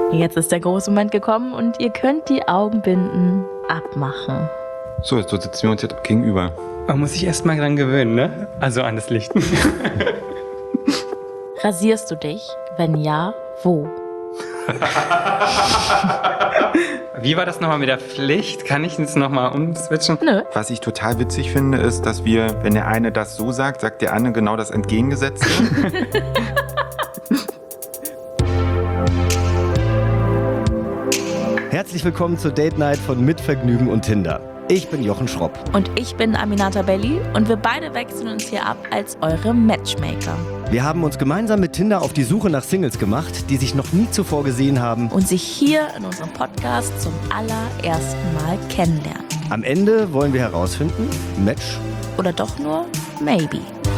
Jetzt ist der große Moment gekommen und ihr könnt die Augenbinden abmachen. So sitzen wir uns jetzt gegenüber. Man muss sich erst mal dran gewöhnen, ne? Also an das Licht. Rasierst du dich? Wenn ja, wo? Wie war das nochmal mit der Pflicht? Kann ich jetzt nochmal umswitchen? Nö. Was ich total witzig finde, ist, dass wenn der eine das so sagt, sagt der andere genau das Entgegengesetzte. Herzlich willkommen zur Date Night von Mit Vergnügen und Tinder. Ich bin Jochen Schropp. Und ich bin Aminata Belli und wir beide wechseln uns hier ab als eure Matchmaker. Wir haben uns gemeinsam mit Tinder auf die Suche nach Singles gemacht, die sich noch nie zuvor gesehen haben. Und sich hier in unserem Podcast zum allerersten Mal kennenlernen. Am Ende wollen wir herausfinden, Match oder doch nur Maybe.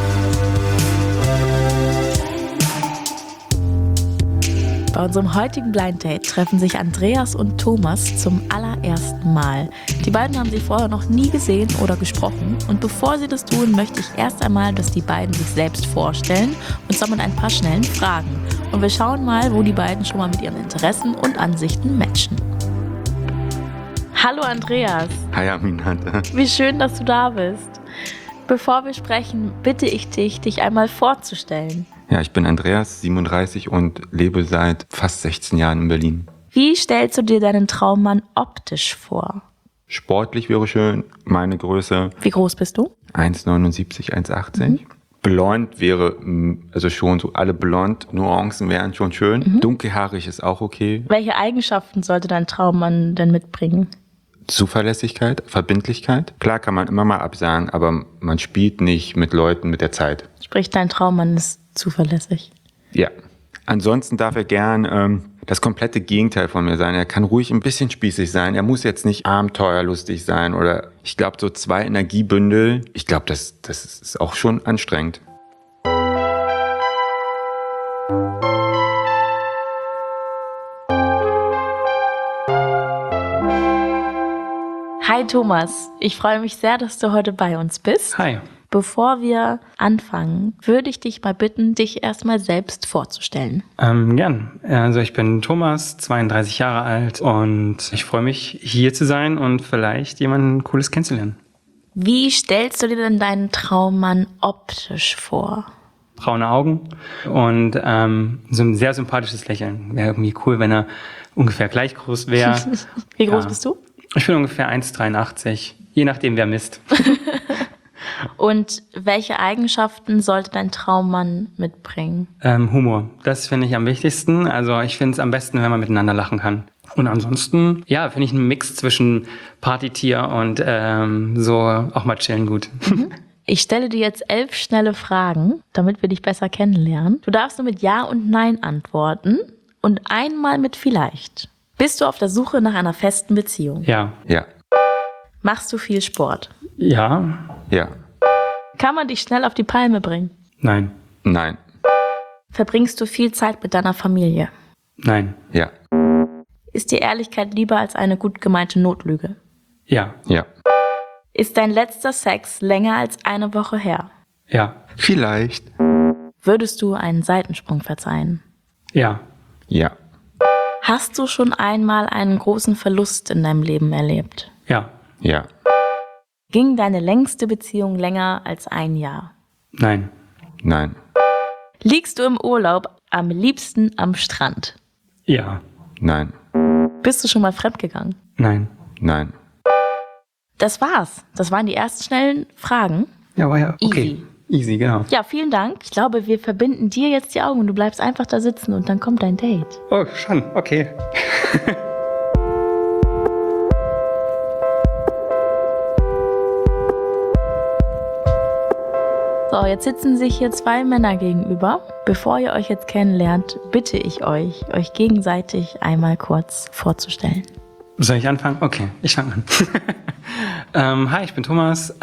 Bei unserem heutigen Blind Date treffen sich Andreas und Thomas zum allerersten Mal. Die beiden haben sich vorher noch nie gesehen oder gesprochen. Und bevor sie das tun, möchte ich erst einmal, dass die beiden sich selbst vorstellen, und zwar mit ein paar schnellen Fragen. Und wir schauen mal, wo die beiden schon mal mit ihren Interessen und Ansichten matchen. Hallo Andreas. Hi Aminata. Wie schön, dass du da bist. Bevor wir sprechen, bitte ich dich einmal vorzustellen. Ja, ich bin Andreas, 37 und lebe seit fast 16 Jahren in Berlin. Wie stellst du dir deinen Traummann optisch vor? Sportlich wäre schön, meine Größe. Wie groß bist du? 1,79, 1,80. Blond wäre, also schon so alle blond, Nuancen wären schon schön. Dunkelhaarig ist auch okay. Welche Eigenschaften sollte dein Traummann denn mitbringen? Zuverlässigkeit, Verbindlichkeit. Klar kann man immer mal absagen, aber man spielt nicht mit Leuten mit der Zeit. Sprich, dein Traummann ist zuverlässig. Ja. Ansonsten darf er gern das komplette Gegenteil von mir sein. Er kann ruhig ein bisschen spießig sein. Er muss jetzt nicht abenteuerlustig sein oder ich glaube so 2 Energiebündel. Ich glaube, das ist auch schon anstrengend. Hi Thomas, ich freue mich sehr, dass du heute bei uns bist. Hi. Bevor wir anfangen, würde ich dich mal bitten, dich erstmal selbst vorzustellen. Gern. Also ich bin Thomas, 32 Jahre alt und ich freue mich, hier zu sein und vielleicht jemanden Cooles kennenzulernen. Wie stellst du dir denn deinen Traummann optisch vor? Braune Augen und so ein sehr sympathisches Lächeln. Wäre irgendwie cool, wenn er ungefähr gleich groß wäre. Wie groß bist du? Ich bin ungefähr 1,83, je nachdem wer misst. Und welche Eigenschaften sollte dein Traummann mitbringen? Humor, das finde ich am wichtigsten. Also ich finde es am besten, wenn man miteinander lachen kann. Und ansonsten, ja, finde ich einen Mix zwischen Partytier und so auch mal chillen gut. Ich stelle dir jetzt 11 schnelle Fragen, damit wir dich besser kennenlernen. Du darfst nur mit Ja und Nein antworten und einmal mit Vielleicht. Bist du auf der Suche nach einer festen Beziehung? Ja. Ja. Machst du viel Sport? Ja. Ja. Kann man dich schnell auf die Palme bringen? Nein. Nein. Verbringst du viel Zeit mit deiner Familie? Nein. Ja. Ist dir Ehrlichkeit lieber als eine gut gemeinte Notlüge? Ja. Ja. Ist dein letzter Sex länger als eine Woche her? Ja. Vielleicht. Würdest du einen Seitensprung verzeihen? Ja. Ja. Hast du schon einmal einen großen Verlust in deinem Leben erlebt? Ja. Ja. Ging deine längste Beziehung länger als ein Jahr? Nein. Nein. Liegst du im Urlaub am liebsten am Strand? Ja. Nein. Bist du schon mal fremdgegangen? Nein. Nein. Das war's. Das waren die ersten schnellen Fragen. Ja, war ja okay. Easy, genau. Ja, vielen Dank. Ich glaube, wir verbinden dir jetzt die Augen und du bleibst einfach da sitzen und dann kommt dein Date. Oh, schon, okay. So, jetzt sitzen sich hier 2 Männer gegenüber. Bevor ihr euch jetzt kennenlernt, bitte ich euch gegenseitig einmal kurz vorzustellen. Soll ich anfangen? Okay, ich fange an. Hi, ich bin Thomas.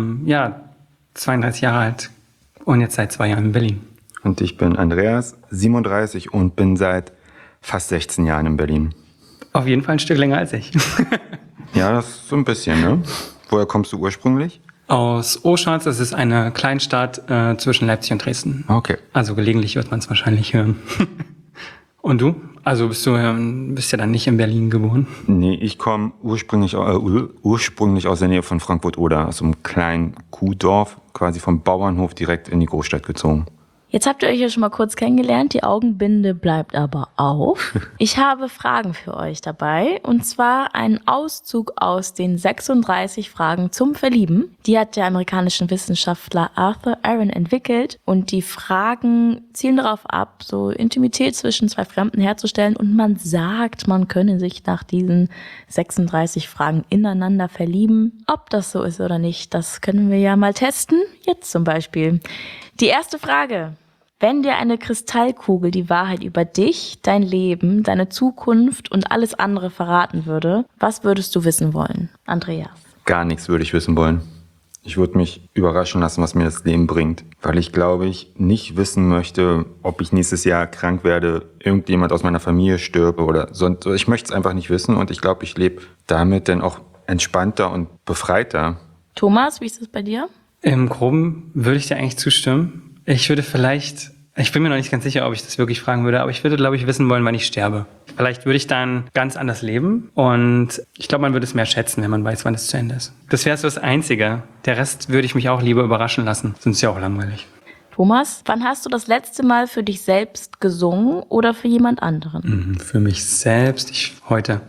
32 Jahre alt und jetzt seit 2 Jahren in Berlin. Und ich bin Andreas, 37 und bin seit fast 16 Jahren in Berlin. Auf jeden Fall ein Stück länger als ich. Ja, das ist so ein bisschen, ne? Woher kommst du ursprünglich? Aus Oschatz, das ist eine Kleinstadt zwischen Leipzig und Dresden. Okay. Also gelegentlich wird man es wahrscheinlich hören. Und du? Also bist ja dann nicht in Berlin geboren? Nee, ich komme ursprünglich aus der Nähe von Frankfurt-Oder, aus einem kleinen Kuhdorf, quasi vom Bauernhof direkt in die Großstadt gezogen. Jetzt habt ihr euch ja schon mal kurz kennengelernt, die Augenbinde bleibt aber auf. Ich habe Fragen für euch dabei, und zwar einen Auszug aus den 36 Fragen zum Verlieben. Die hat der amerikanische Wissenschaftler Arthur Aron entwickelt, und die Fragen zielen darauf ab, so Intimität zwischen zwei Fremden herzustellen, und man sagt, man könne sich nach diesen 36 Fragen ineinander verlieben. Ob das so ist oder nicht, das können wir ja mal testen. Jetzt zum Beispiel. Die erste Frage: Wenn dir eine Kristallkugel die Wahrheit über dich, dein Leben, deine Zukunft und alles andere verraten würde, was würdest du wissen wollen? Andreas. Gar nichts würde ich wissen wollen. Ich würde mich überraschen lassen, was mir das Leben bringt. Weil ich glaube, ich nicht wissen möchte, ob ich nächstes Jahr krank werde, irgendjemand aus meiner Familie stirbt oder sonst. Ich möchte es einfach nicht wissen, und ich glaube, ich lebe damit dann auch entspannter und befreiter. Thomas, wie ist das bei dir? Im Groben würde ich dir eigentlich zustimmen. Ich bin mir noch nicht ganz sicher, ob ich das wirklich fragen würde, aber ich würde, glaube ich, wissen wollen, wann ich sterbe. Vielleicht würde ich dann ganz anders leben, und ich glaube, man würde es mehr schätzen, wenn man weiß, wann es zu Ende ist. Das wäre so das Einzige. Der Rest würde ich mich auch lieber überraschen lassen, sonst ist ja auch langweilig. Thomas, wann hast du das letzte Mal für dich selbst gesungen oder für jemand anderen? Für mich selbst, heute.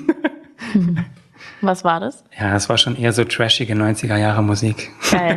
Was war das? Ja, es war schon eher so trashige 90er-Jahre-Musik. Geil.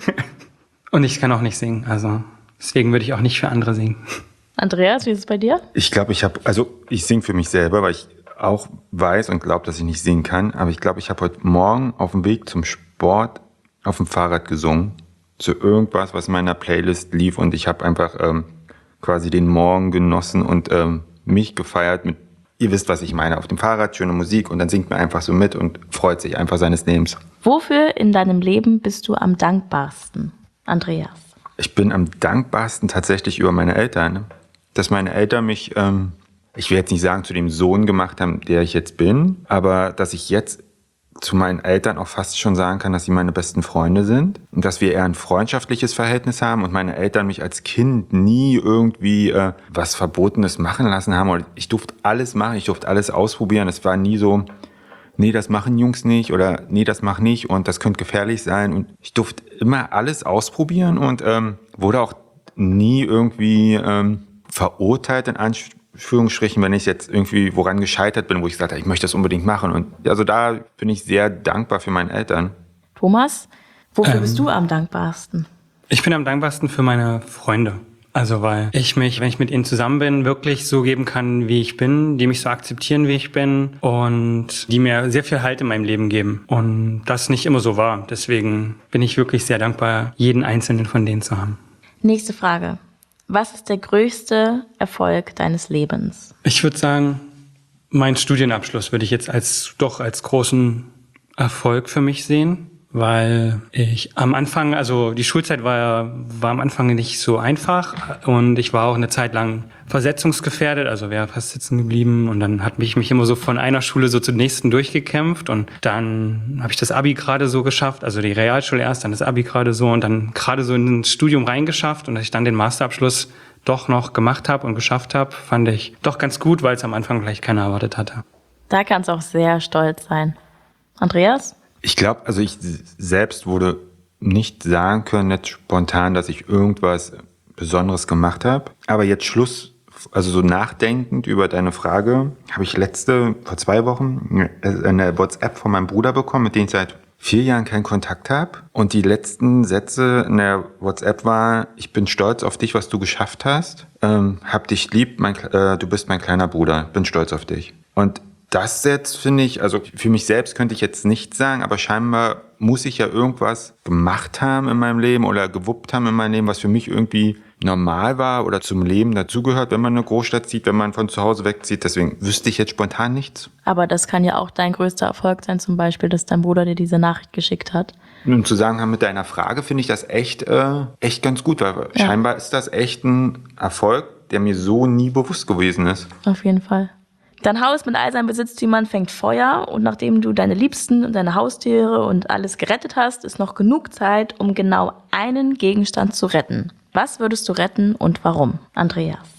Und ich kann auch nicht singen, also deswegen würde ich auch nicht für andere singen. Andreas, wie ist es bei dir? Ich glaube, ich singe für mich selber, weil ich auch weiß und glaube, dass ich nicht singen kann. Aber ich glaube, ich habe heute Morgen auf dem Weg zum Sport auf dem Fahrrad gesungen. Zu irgendwas, was in meiner Playlist lief. Und ich habe einfach quasi den Morgen genossen und mich gefeiert mit, ihr wisst, was ich meine, auf dem Fahrrad, schöne Musik. Und dann singt man einfach so mit und freut sich einfach seines Lebens. Wofür in deinem Leben bist du am dankbarsten, Andreas? Ich bin am dankbarsten tatsächlich über meine Eltern. Dass meine Eltern mich, ich will jetzt nicht sagen, zu dem Sohn gemacht haben, der ich jetzt bin, aber dass ich jetzt zu meinen Eltern auch fast schon sagen kann, dass sie meine besten Freunde sind und dass wir eher ein freundschaftliches Verhältnis haben und meine Eltern mich als Kind nie irgendwie was Verbotenes machen lassen haben. Und ich durfte alles machen, ich durfte alles ausprobieren. Es war nie so, nee, das machen Jungs nicht, oder nee, das mach nicht und das könnte gefährlich sein. Und ich durfte immer alles ausprobieren und wurde auch nie irgendwie verurteilt, in Anführungsstrichen, wenn ich jetzt irgendwie woran gescheitert bin, wo ich gesagt habe, ich möchte das unbedingt machen. Und also da bin ich sehr dankbar für meine Eltern. Thomas, wofür bist du am dankbarsten? Ich bin am dankbarsten für meine Freunde. Also weil ich mich, wenn ich mit ihnen zusammen bin, wirklich so geben kann, wie ich bin, die mich so akzeptieren, wie ich bin und die mir sehr viel Halt in meinem Leben geben. Und das nicht immer so war. Deswegen bin ich wirklich sehr dankbar, jeden einzelnen von denen zu haben. Nächste Frage. Was ist der größte Erfolg deines Lebens? Ich würde sagen, mein Studienabschluss würde ich jetzt als großen Erfolg für mich sehen, weil ich am Anfang, also die Schulzeit war am Anfang nicht so einfach und ich war auch eine Zeit lang versetzungsgefährdet, also wäre fast sitzen geblieben, und dann hat mich immer so von einer Schule so zur nächsten durchgekämpft, und dann habe ich das Abi gerade so geschafft, also die Realschule erst, dann das Abi gerade so und dann gerade so ins Studium reingeschafft, und dass ich dann den Masterabschluss doch noch gemacht habe und geschafft habe, fand ich doch ganz gut, weil es am Anfang vielleicht keiner erwartet hatte. Da kannst du auch sehr stolz sein. Andreas? Ich glaube, also ich selbst würde nicht sagen können, jetzt spontan, dass ich irgendwas Besonderes gemacht habe. Aber jetzt also so nachdenkend über deine Frage, habe ich vor 2 Wochen eine WhatsApp von meinem Bruder bekommen, mit dem ich seit 4 Jahren keinen Kontakt habe. Und die letzten Sätze in der WhatsApp war: Ich bin stolz auf dich, was du geschafft hast. Hab dich lieb, du bist mein kleiner Bruder. Bin stolz auf dich. Und das jetzt finde ich, also für mich selbst könnte ich jetzt nicht sagen, aber scheinbar muss ich ja irgendwas gemacht haben in meinem Leben oder gewuppt haben in meinem Leben, was für mich irgendwie normal war oder zum Leben dazugehört, wenn man in eine Großstadt zieht, wenn man von zu Hause wegzieht. Deswegen wüsste ich jetzt spontan nichts. Aber das kann ja auch dein größter Erfolg sein, zum Beispiel, dass dein Bruder dir diese Nachricht geschickt hat. Im Zusammenhang mit deiner Frage finde ich das echt ganz gut, weil scheinbar ist das echt ein Erfolg, der mir so nie bewusst gewesen ist. Auf jeden Fall. Dein Haus mit all seinen Besitztümern fängt Feuer, und nachdem du deine Liebsten und deine Haustiere und alles gerettet hast, ist noch genug Zeit, um genau einen Gegenstand zu retten. Was würdest du retten und warum, Andreas?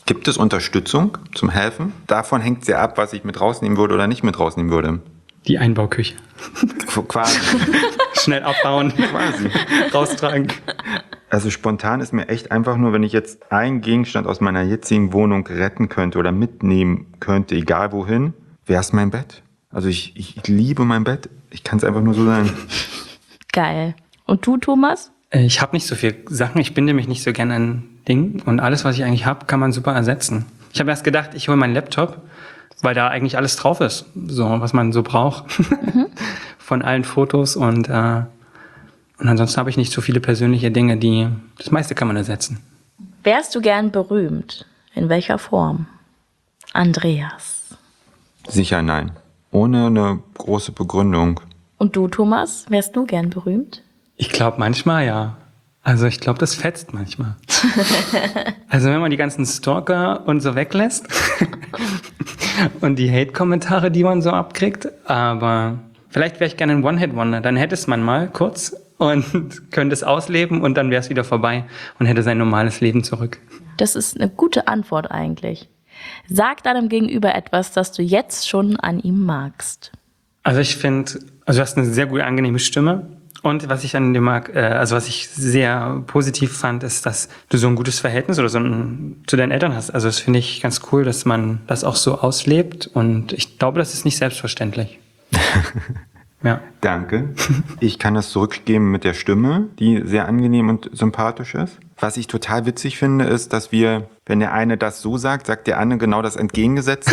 Gibt es Unterstützung zum Helfen? Davon hängt es ja ab, was ich mit rausnehmen würde oder nicht mit rausnehmen würde. Die Einbauküche. Quasi. Schnell abbauen. Quasi. Raustragen. Also spontan ist mir echt einfach nur, wenn ich jetzt einen Gegenstand aus meiner jetzigen Wohnung retten könnte oder mitnehmen könnte, egal wohin, wäre es mein Bett. Also ich liebe mein Bett. Ich kann es einfach nur so sagen. Geil. Und du, Thomas? Ich habe nicht so viele Sachen. Ich binde mich nicht so gerne an Dingen. Und alles, was ich eigentlich habe, kann man super ersetzen. Ich habe erst gedacht, ich hole meinen Laptop, weil da eigentlich alles drauf ist, so was man so braucht. Von allen Fotos und ansonsten habe ich nicht so viele persönliche Dinge, das meiste kann man ersetzen. Wärst du gern berühmt? In welcher Form? Andreas. Sicher nein. Ohne eine große Begründung. Und du, Thomas? Wärst du gern berühmt? Ich glaube manchmal ja. Also ich glaube, das fetzt manchmal. Also wenn man die ganzen Stalker und so weglässt und die Hate-Kommentare, die man so abkriegt, aber vielleicht wäre ich gerne ein One-Hit-Wonder. Dann hätte es man mal kurz und könnte es ausleben und dann wäre es wieder vorbei und hätte sein normales Leben zurück. Das ist eine gute Antwort eigentlich. Sag deinem Gegenüber etwas, das du jetzt schon an ihm magst. Also ich finde, du hast eine sehr gute, angenehme Stimme. Und was ich an dir mag, was ich sehr positiv fand, ist, dass du so ein gutes Verhältnis oder zu deinen Eltern hast. Also das finde ich ganz cool, dass man das auch so auslebt. Und ich glaube, das ist nicht selbstverständlich. Ja. Danke. Ich kann das zurückgeben mit der Stimme, die sehr angenehm und sympathisch ist. Was ich total witzig finde, ist, dass wenn der eine das so sagt, sagt der andere genau das Entgegengesetzte.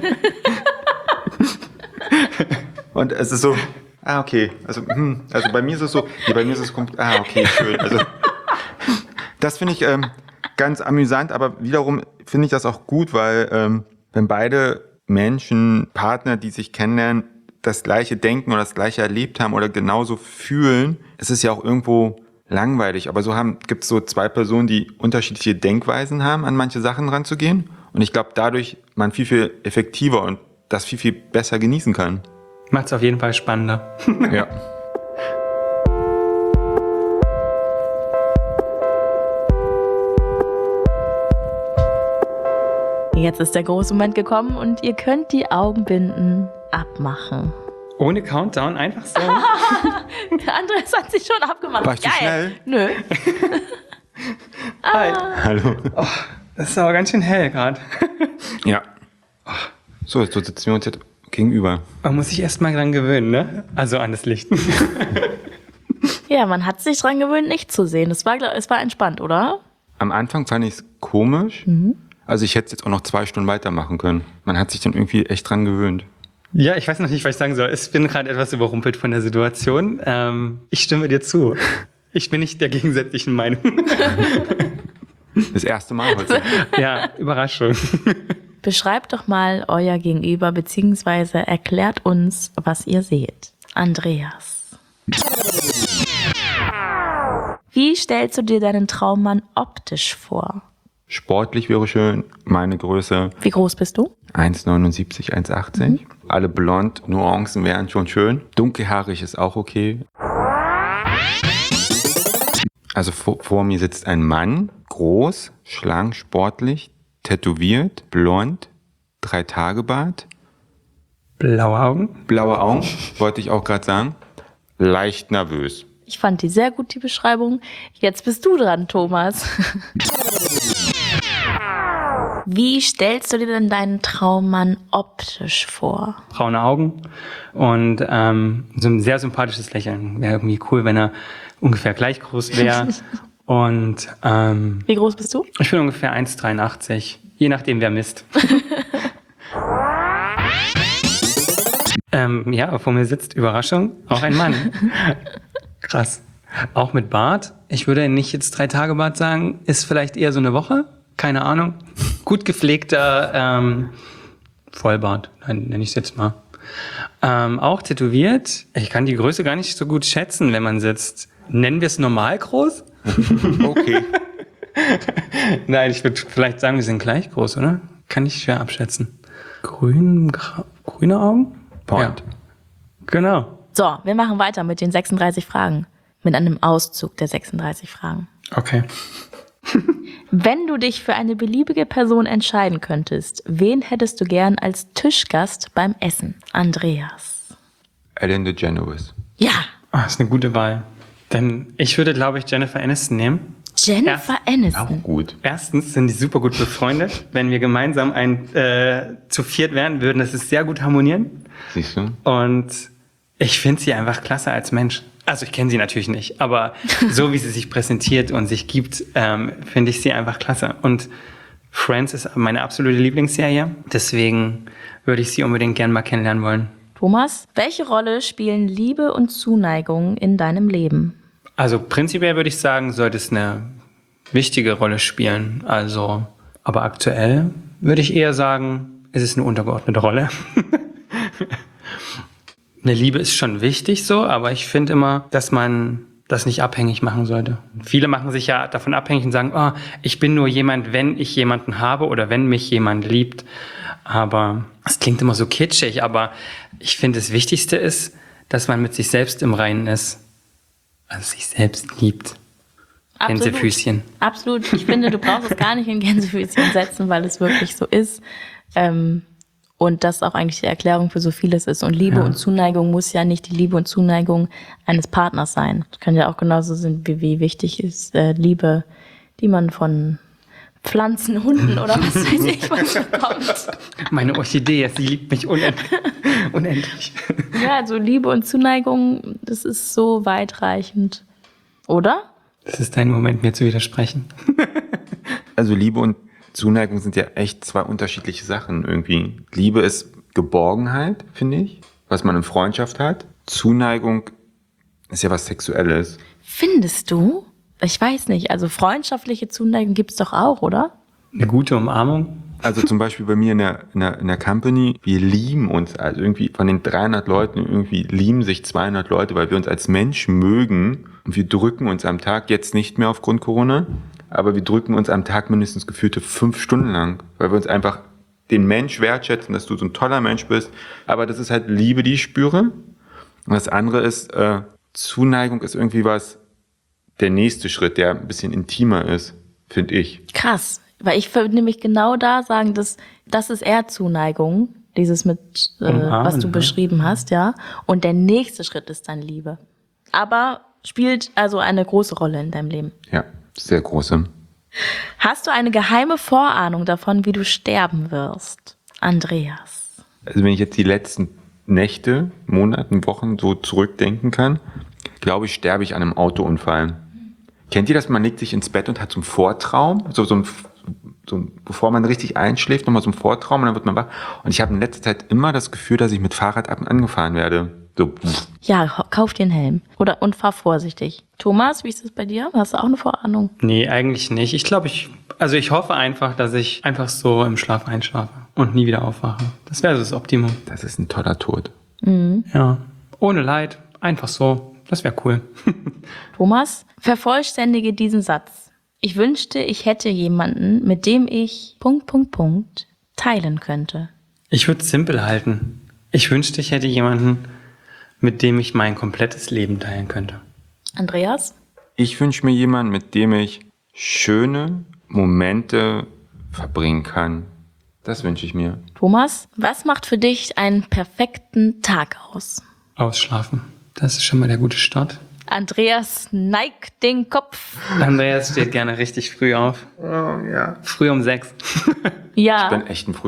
Und es ist so, okay. Also bei mir ist es so, bei mir ist es, okay, schön. Also, das finde ich ganz amüsant, aber wiederum finde ich das auch gut, weil wenn beide Menschen, Partner, die sich kennenlernen, das Gleiche denken oder das Gleiche erlebt haben oder genauso fühlen, es ist ja auch irgendwo langweilig. Aber gibt es so zwei Personen, die unterschiedliche Denkweisen haben, an manche Sachen ranzugehen. Und ich glaube, dadurch man viel, viel effektiver und das viel, viel besser genießen kann. Macht es auf jeden Fall spannender. Ja. Jetzt ist der große Moment gekommen und ihr könnt die Augenbinden abmachen. Ohne Countdown, einfach so. Andreas hat sich schon abgemacht. War ich zu schnell? Nö. Hi. Hallo. Oh, das ist aber ganz schön hell gerade. Ja. So sitzen wir uns jetzt gegenüber. Man muss sich erst mal dran gewöhnen, ne? Also an das Licht. Ja, man hat sich dran gewöhnt, nicht zu sehen. Es war entspannt, oder? Am Anfang fand ich es komisch. Also ich hätte es jetzt auch noch 2 Stunden weitermachen können. Man hat sich dann irgendwie echt dran gewöhnt. Ja, ich weiß noch nicht, was ich sagen soll. Ich bin gerade etwas überrumpelt von der Situation. Ich stimme dir zu. Ich bin nicht der gegensätzlichen Meinung. Das erste Mal heute. Ja, Überraschung. Beschreibt doch mal euer Gegenüber, beziehungsweise erklärt uns, was ihr seht. Andreas. Wie stellst du dir deinen Traummann optisch vor? Sportlich wäre schön. Meine Größe Wie groß bist du? 1,79, 1,80. Alle blond, Nuancen wären schon schön. Dunkelhaarig ist auch okay. Also vor mir sitzt ein Mann, groß, schlank, sportlich, tätowiert, blond, 3-Tage-Bart. Blaue Augen. Blaue Augen, wollte ich auch gerade sagen. Leicht nervös. Ich fand die sehr gut, die Beschreibung. Jetzt bist du dran, Thomas. Wie stellst du dir denn deinen Traummann optisch vor? Braune Augen und so ein sehr sympathisches Lächeln. Wäre irgendwie cool, wenn er ungefähr gleich groß wäre. Und Wie groß bist du? ich bin ungefähr 1,83, je nachdem wer misst. Ja, vor mir sitzt, Überraschung, auch ein Mann. Krass. Auch mit Bart. Ich würde nicht jetzt 3-Tage-Bart sagen, ist vielleicht eher so eine Woche. Keine Ahnung. Gut gepflegter Vollbart, nenne ich es jetzt mal. Auch tätowiert. Ich kann die Größe gar nicht so gut schätzen, wenn man sitzt. Nennen wir es normal groß? Okay. Nein, ich würde vielleicht sagen, wir sind gleich groß, oder? Kann ich schwer abschätzen. Grüne Augen? Point. Ja. Genau. So, wir machen weiter mit den 36 Fragen. Mit einem Auszug der 36 Fragen. Okay. Wenn du dich für eine beliebige Person entscheiden könntest, wen hättest du gern als Tischgast beim Essen? Andreas. Ellen DeGeneres. Ja, Das ist eine gute Wahl. Denn ich würde, glaube ich, Jennifer Aniston nehmen. Jennifer Aniston. Auch gut. Erstens sind die super gut befreundet. Wenn wir gemeinsam zu viert wären, würden das sehr gut harmonieren. Siehst du? Und ich finde sie einfach klasse als Mensch. Also ich kenne sie natürlich nicht, aber so wie sie sich präsentiert und sich gibt, finde ich sie einfach klasse. Und Friends ist meine absolute Lieblingsserie. Deswegen würde ich sie unbedingt gern mal kennenlernen wollen. Thomas, welche Rolle spielen Liebe und Zuneigung in deinem Leben? Also prinzipiell würde ich sagen, sollte es eine wichtige Rolle spielen. Also, aber aktuell würde ich eher sagen, es ist eine untergeordnete Rolle. Eine Liebe ist schon wichtig so, aber ich finde immer, dass man das nicht abhängig machen sollte. Viele machen sich ja davon abhängig und sagen, oh, ich bin nur jemand, wenn ich jemanden habe oder wenn mich jemand liebt. Aber es klingt immer so kitschig, aber ich finde, das Wichtigste ist, dass man mit sich selbst im Reinen ist. Also sich selbst liebt. Absolut. Gänsefüßchen. Absolut. Ich finde, du brauchst es gar nicht in Gänsefüßchen setzen, weil es wirklich so ist. Und das auch eigentlich die Erklärung für so vieles ist. Und Liebe und Zuneigung muss ja nicht die Liebe und Zuneigung eines Partners sein. Das kann ja auch genauso sein, wie wichtig ist Liebe, die man von Pflanzen, Hunden oder was weiß ich was bekommt. Meine Orchidee, sie liebt mich unendlich. Ja, also Liebe und Zuneigung, das ist so weitreichend. Oder? Das ist dein Moment, mir zu widersprechen. Also Liebe und Zuneigung sind ja echt zwei unterschiedliche Sachen irgendwie. Liebe ist Geborgenheit, finde ich, was man in Freundschaft hat. Zuneigung ist ja was Sexuelles. Findest du? Ich weiß nicht, also freundschaftliche Zuneigung gibt's doch auch, oder? Eine gute Umarmung. Also zum Beispiel bei mir in der Company, wir lieben uns, also irgendwie von den 300 Leuten, irgendwie lieben sich 200 Leute, weil wir uns als Mensch mögen und wir drücken uns am Tag, jetzt nicht mehr aufgrund Corona, aber wir drücken uns am Tag mindestens gefühlte 5 Stunden lang, weil wir uns einfach den Mensch wertschätzen, dass du so ein toller Mensch bist. Aber das ist halt Liebe, die ich spüre. Und das andere ist, Zuneigung ist irgendwie der nächste Schritt, der ein bisschen intimer ist, finde ich. Krass, weil ich würde nämlich genau da sagen, das ist eher Zuneigung, dieses mit, was du beschrieben hast, ja. Und der nächste Schritt ist dann Liebe. Aber spielt also eine große Rolle in deinem Leben. Ja, sehr große. Hast du eine geheime Vorahnung davon, wie du sterben wirst? Andreas. Also wenn ich jetzt die letzten Nächte, Monaten, Wochen so zurückdenken kann, glaube ich, sterbe ich an einem Autounfall. Kennt ihr das? Man legt sich ins Bett und hat so einen Vortraum, bevor man richtig einschläft, nochmal so einen Vortraum und dann wird man wach. Und ich habe in letzter Zeit immer das Gefühl, dass ich mit Fahrrad ab und angefahren werde. So. Ja, kauf dir einen Helm. Und fahr vorsichtig. Thomas, wie ist das bei dir? Hast du auch eine Vorahnung? Nee, eigentlich nicht. Ich glaube, ich hoffe einfach, dass ich einfach so im Schlaf einschlafe und nie wieder aufwache. Das wäre so das Optimum. Das ist ein toller Tod. Ja. Ohne Leid. Einfach so. Das wäre cool. Thomas, vervollständige diesen Satz. Ich wünschte, ich hätte jemanden, mit dem ich ... teilen könnte. Ich würde es simpel halten. Ich wünschte, ich hätte jemanden, mit dem ich mein komplettes Leben teilen könnte. Andreas? Ich wünsche mir jemanden, mit dem ich schöne Momente verbringen kann. Das wünsche ich mir. Thomas, was macht für dich einen perfekten Tag aus? Ausschlafen. Das ist schon mal der gute Start. Andreas neigt den Kopf. Andreas steht gerne richtig früh auf. Oh, ja. Früh um 6. Ja. Ich bin echt ein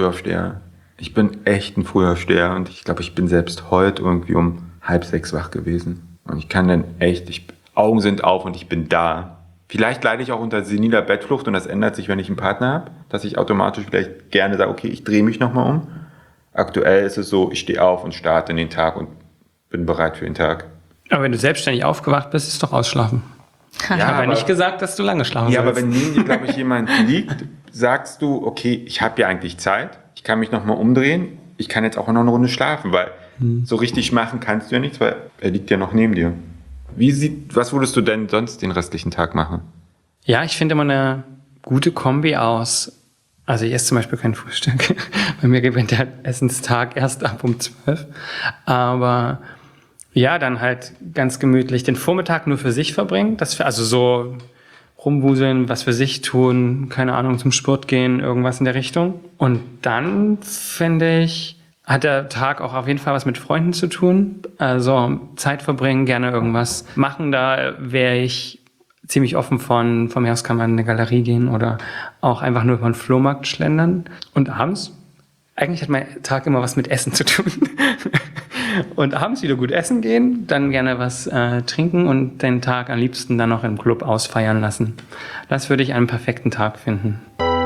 Frühaufsteher und ich glaube, ich bin selbst heute irgendwie um 5:30 wach gewesen. Und ich kann dann Augen sind auf und ich bin da. Vielleicht leide ich auch unter seniler Bettflucht und das ändert sich, wenn ich einen Partner habe, dass ich automatisch vielleicht gerne sage, okay, ich drehe mich nochmal um. Aktuell ist es so, ich stehe auf und starte in den Tag und bin bereit für den Tag. Aber wenn du selbstständig aufgewacht bist, ist doch Ausschlafen. Ja, aber nicht gesagt, dass du lange schlafen Ja, sollst. aber wenn neben dir, glaube ich, jemand liegt, sagst du, okay, ich habe ja eigentlich Zeit, ich kann mich nochmal umdrehen, ich kann jetzt auch noch eine Runde schlafen, weil so richtig machen kannst du ja nichts, weil er liegt ja noch neben dir. Was würdest du denn sonst den restlichen Tag machen? Ja, ich finde immer eine gute Kombi aus. Also ich esse zum Beispiel kein Frühstück. Bei mir gewinnt der Essenstag erst ab um 12. Aber ja, dann halt ganz gemütlich den Vormittag nur für sich verbringen. Also so rumwuseln, was für sich tun, keine Ahnung, zum Sport gehen, irgendwas in der Richtung. Und dann, finde ich, hat der Tag auch auf jeden Fall was mit Freunden zu tun. Also Zeit verbringen, gerne irgendwas machen. Da wäre ich ziemlich offen von mir aus kann man in eine Galerie gehen oder auch einfach nur über den Flohmarkt schlendern. Und abends, eigentlich hat mein Tag immer was mit Essen zu tun. Und abends wieder gut essen gehen, dann gerne was trinken und den Tag am liebsten dann noch im Club ausfeiern lassen. Das würde ich einen perfekten Tag finden.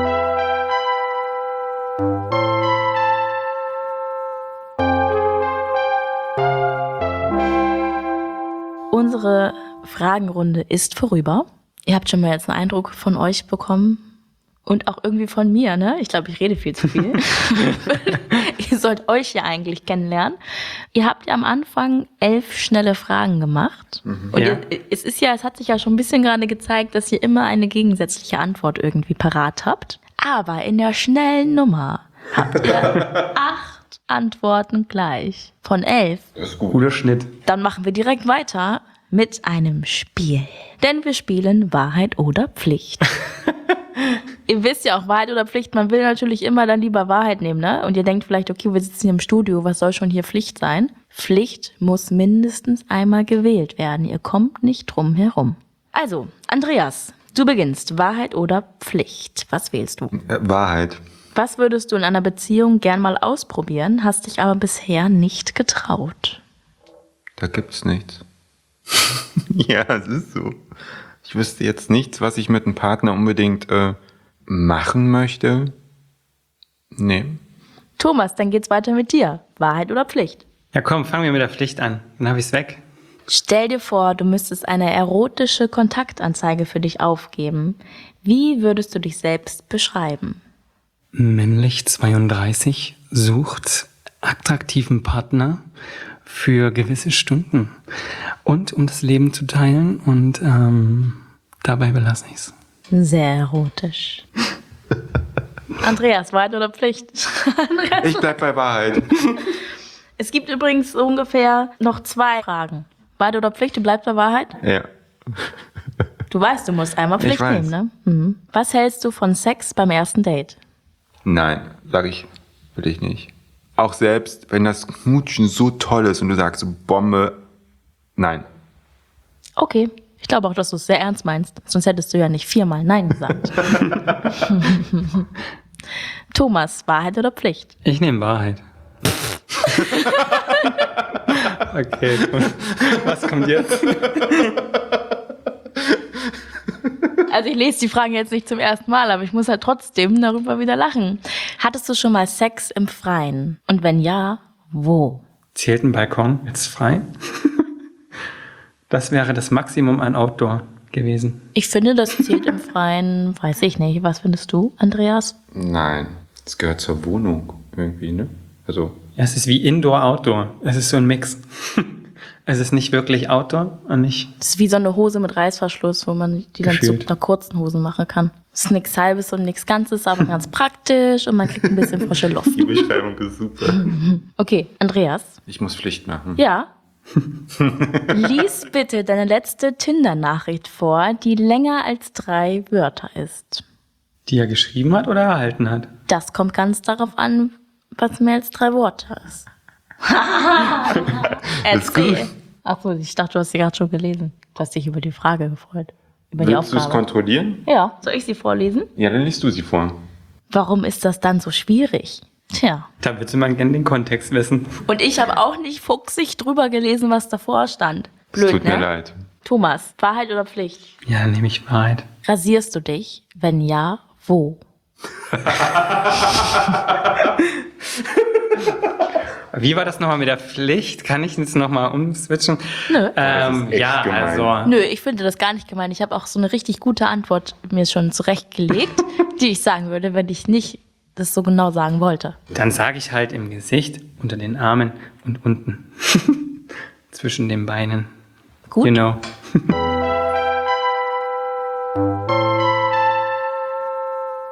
Unsere Fragenrunde ist vorüber. Ihr habt schon mal jetzt einen Eindruck von euch bekommen und auch irgendwie von mir, ne? Ich glaube, ich rede viel zu viel. Ihr sollt euch ja eigentlich kennenlernen. Ihr habt ja am Anfang 11 schnelle Fragen gemacht. Und Ja. es hat sich ja schon ein bisschen gerade gezeigt, dass ihr immer eine gegensätzliche Antwort irgendwie parat habt. Aber in der schnellen Nummer habt ihr 8 Antworten gleich von 11. Das ist gut. Guter Schnitt. Dann machen wir direkt weiter mit einem Spiel. Denn wir spielen Wahrheit oder Pflicht. Ihr wisst ja auch, Wahrheit oder Pflicht, man will natürlich immer dann lieber Wahrheit nehmen, ne? Und ihr denkt vielleicht, okay, wir sitzen hier im Studio, was soll schon hier Pflicht sein? Pflicht muss mindestens einmal gewählt werden. Ihr kommt nicht drum herum. Also, Andreas, du beginnst. Wahrheit oder Pflicht? Was wählst du? Wahrheit. Was würdest du in einer Beziehung gern mal ausprobieren, hast dich aber bisher nicht getraut? Da gibt's nichts. Ja, es ist so. Ich wüsste jetzt nichts, was ich mit einem Partner unbedingt machen möchte. Nee. Thomas, dann geht's weiter mit dir. Wahrheit oder Pflicht? Ja komm, fangen wir mit der Pflicht an. Dann habe ich es weg. Stell dir vor, du müsstest eine erotische Kontaktanzeige für dich aufgeben. Wie würdest du dich selbst beschreiben? Männlich 32 sucht attraktiven Partner für gewisse Stunden und um das Leben zu teilen und dabei belasse ich es. Sehr erotisch. Andreas, Wahrheit oder Pflicht? Ich bleib bei Wahrheit. Es gibt übrigens ungefähr noch 2 Fragen. Wahrheit oder Pflicht, du bleibst bei Wahrheit? Ja. Du weißt, du musst einmal Pflicht Ich weiß. nehmen, ne? Mhm. Was hältst du von Sex beim ersten Date? Nein, sag ich, will ich nicht. Auch selbst, wenn das Knutschen so toll ist und du sagst, so Bombe, nein. Okay, ich glaube auch, dass du es sehr ernst meinst. Sonst hättest du ja nicht 4-mal Nein gesagt. Thomas, Wahrheit oder Pflicht? Ich nehme Wahrheit. Okay, gut. Was kommt jetzt? Also ich lese die Fragen jetzt nicht zum ersten Mal, aber ich muss halt trotzdem darüber wieder lachen. Hattest du schon mal Sex im Freien? Und wenn ja, wo? Zählt ein Balkon jetzt frei? Das wäre das Maximum an Outdoor gewesen. Ich finde, das zählt im Freien, weiß ich nicht. Was findest du, Andreas? Nein, das gehört zur Wohnung irgendwie, ne? Also, Ja, es ist wie Indoor-Outdoor. Es ist so ein Mix. Es ist nicht wirklich Outdoor und nicht. Das ist wie so eine Hose mit Reißverschluss, wo man die dann zu Gefühlt. einer kurzen Hose machen kann. Es ist nichts Halbes und nichts Ganzes, aber ganz praktisch und man kriegt ein bisschen frische Luft. die Beschreibung ist super. Okay, Andreas. Ich muss Pflicht machen. Ja. Lies bitte deine letzte Tinder-Nachricht vor, die länger als 3 Wörter ist. Die er geschrieben hat oder erhalten hat. Das kommt ganz darauf an, was mehr als 3 Worte ist. Erzähl. Achso, ich dachte, du hast sie gerade schon gelesen. Du hast dich über die Frage gefreut. Über die Willst du es Aufgabe. kontrollieren? Ja, soll ich sie vorlesen? Ja, dann liest du sie vor. Warum ist das dann so schwierig? Tja. Da würde man gerne den Kontext wissen. Und ich habe auch nicht fuchsig drüber gelesen, was davor stand. Blöd, Es tut ne? mir leid. Thomas, Wahrheit oder Pflicht? Ja, nehme ich Wahrheit. Rasierst du dich? Wenn ja, wo? Wie war das nochmal mit der Pflicht? Kann ich jetzt nochmal umswitchen? Nö. Das ist echt Ja, gemein. also. Nö, ich finde das gar nicht gemein. Ich habe auch so eine richtig gute Antwort mir schon zurechtgelegt, die ich sagen würde, wenn ich nicht das so genau sagen wollte. Dann sage ich halt im Gesicht, unter den Armen und unten. Zwischen den Beinen. Gut. Genau.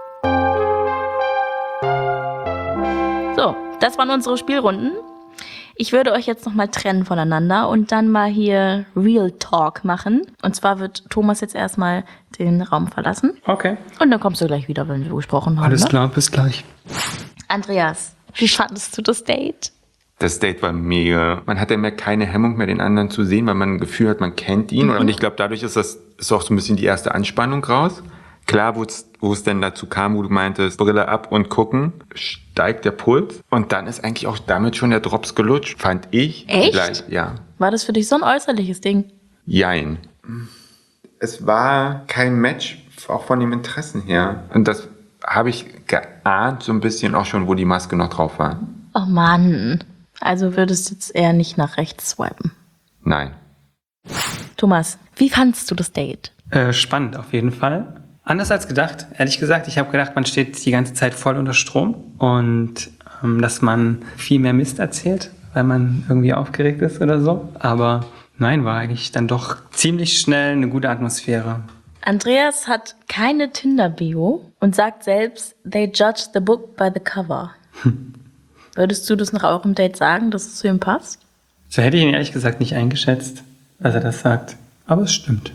So, das waren unsere Spielrunden. Ich würde euch jetzt nochmal trennen voneinander und dann mal hier Real Talk machen. Und zwar wird Thomas jetzt erstmal den Raum verlassen. Okay. Und dann kommst du gleich wieder, wenn wir gesprochen haben. Alles ne? klar, bis gleich. Andreas, wie fandest du das Date? Das Date war mega. Man hat ja mehr keine Hemmung mehr, den anderen zu sehen, weil man ein Gefühl hat, man kennt ihn. Und ich glaube, dadurch ist auch so ein bisschen die erste Anspannung raus. Klar, wo es denn dazu kam, wo du meintest, Brille ab und gucken, steigt der Puls. Und dann ist eigentlich auch damit schon der Drops gelutscht, fand ich. Echt? Gleich, ja. War das für dich so ein äußerliches Ding? Jein. Es war kein Match, auch von den Interessen her. Und das habe ich geahnt, so ein bisschen auch schon, wo die Maske noch drauf war. Oh Mann. Also würdest du jetzt eher nicht nach rechts swipen? Nein. Thomas, wie fandst du das Date? Spannend auf jeden Fall. Anders als gedacht, ehrlich gesagt. Ich habe gedacht, man steht die ganze Zeit voll unter Strom und dass man viel mehr Mist erzählt, weil man irgendwie aufgeregt ist oder so. Aber nein, war eigentlich dann doch ziemlich schnell eine gute Atmosphäre. Andreas hat keine Tinder-Bio und sagt selbst, they judge the book by the cover. Würdest du das nach eurem Date sagen, dass es zu ihm passt? So hätte ich ihn ehrlich gesagt nicht eingeschätzt, als er das sagt. Aber es stimmt.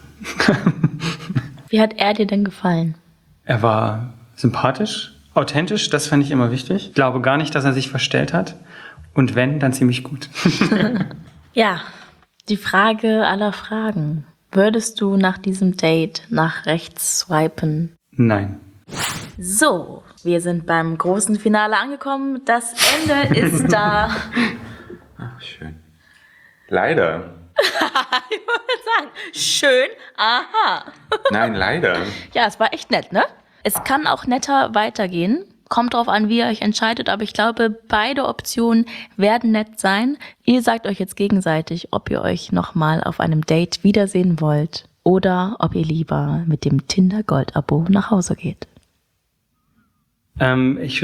Wie hat er dir denn gefallen? Er war sympathisch, authentisch, das fand ich immer wichtig. Ich glaube gar nicht, dass er sich verstellt hat. Und wenn, dann ziemlich gut. Ja, die Frage aller Fragen. Würdest du nach diesem Date nach rechts swipen? Nein. So, wir sind beim großen Finale angekommen. Das Ende ist da. Ach, schön. Leider. Ich wollte sagen, schön, aha. Nein, leider. Ja, es war echt nett, ne? Es kann auch netter weitergehen. Kommt drauf an, wie ihr euch entscheidet, aber ich glaube, beide Optionen werden nett sein. Ihr sagt euch jetzt gegenseitig, ob ihr euch nochmal auf einem Date wiedersehen wollt oder ob ihr lieber mit dem Tinder-Gold-Abo nach Hause geht. Ich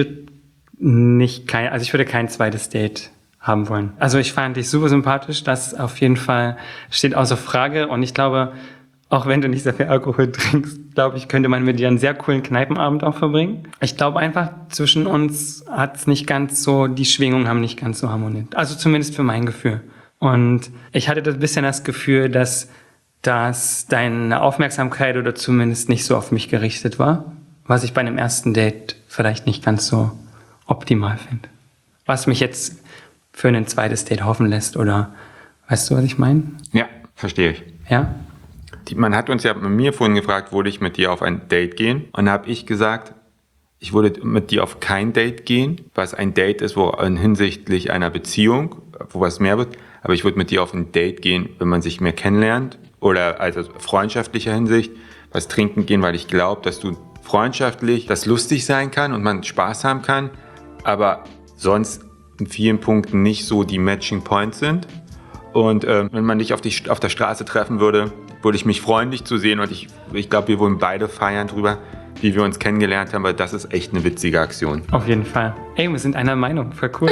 würde kein zweites Date haben wollen. Also ich fand dich super sympathisch, das auf jeden Fall steht außer Frage und ich glaube, auch wenn du nicht sehr viel Alkohol trinkst, glaube ich, könnte man mit dir einen sehr coolen Kneipenabend auch verbringen. Ich glaube einfach, zwischen uns hat's nicht ganz so, die Schwingungen haben nicht ganz so harmoniert. Also zumindest für mein Gefühl. Und ich hatte ein bisschen das Gefühl, dass deine Aufmerksamkeit oder zumindest nicht so auf mich gerichtet war, was ich bei einem ersten Date vielleicht nicht ganz so optimal finde. Was mich jetzt für ein zweites Date hoffen lässt, oder weißt du, was ich meine? Ja, verstehe ich. Ja? Man hat uns ja mit mir vorhin gefragt, würde ich mit dir auf ein Date gehen? Und da habe ich gesagt, ich würde mit dir auf kein Date gehen, was ein Date ist, wo hinsichtlich einer Beziehung, wo was mehr wird. Aber ich würde mit dir auf ein Date gehen, wenn man sich mehr kennenlernt oder also freundschaftlicher Hinsicht, was trinken gehen, weil ich glaube, dass du freundschaftlich das lustig sein kann und man Spaß haben kann, aber sonst in vielen Punkten nicht so die Matching Points sind. Und wenn man dich auf der Straße treffen würde, würde ich mich freuen, dich zu sehen. Und ich glaube, wir wollen beide feiern drüber, wie wir uns kennengelernt haben, weil das ist echt eine witzige Aktion. Auf jeden Fall. Ey, wir sind einer Meinung. Voll cool.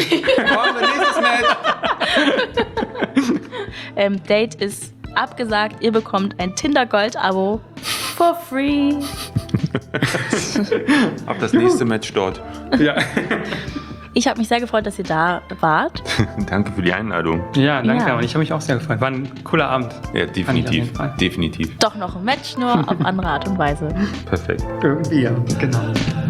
Date ist abgesagt. Ihr bekommt ein Tinder-Gold-Abo for free. Auf das nächste Match dort. Ja. Ich habe mich sehr gefreut, dass ihr da wart. Danke für die Einladung. Ja, danke. Ja. Und ich habe mich auch sehr gefreut. War ein cooler Abend. Ja, Fand ich auf definitiv. jeden Fall. Definitiv. Doch noch ein Match, nur auf andere Art und Weise. Perfekt. Irgendwie, ja. Genau.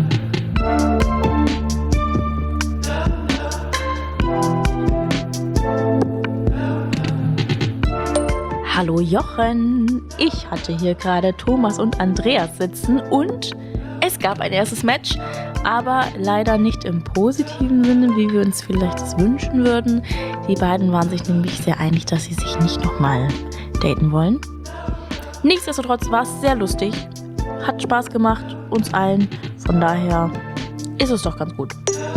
Hallo Jochen. Ich hatte hier gerade Thomas und Andreas sitzen und es gab ein erstes Match, aber leider nicht im positiven Sinne, wie wir uns vielleicht das wünschen würden. Die beiden waren sich nämlich sehr einig, dass sie sich nicht nochmal daten wollen. Nichtsdestotrotz war es sehr lustig, hat Spaß gemacht, uns allen. Von daher ist es doch ganz gut.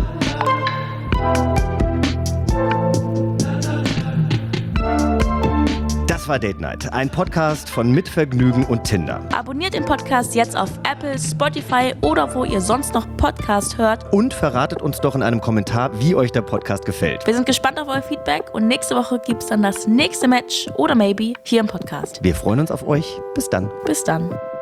Das war Date Night, ein Podcast von Mitvergnügen und Tinder. Abonniert den Podcast jetzt auf Apple, Spotify oder wo ihr sonst noch Podcast hört. Und verratet uns doch in einem Kommentar, wie euch der Podcast gefällt. Wir sind gespannt auf euer Feedback und nächste Woche gibt es dann das nächste Match oder maybe hier im Podcast. Wir freuen uns auf euch. Bis dann. Bis dann.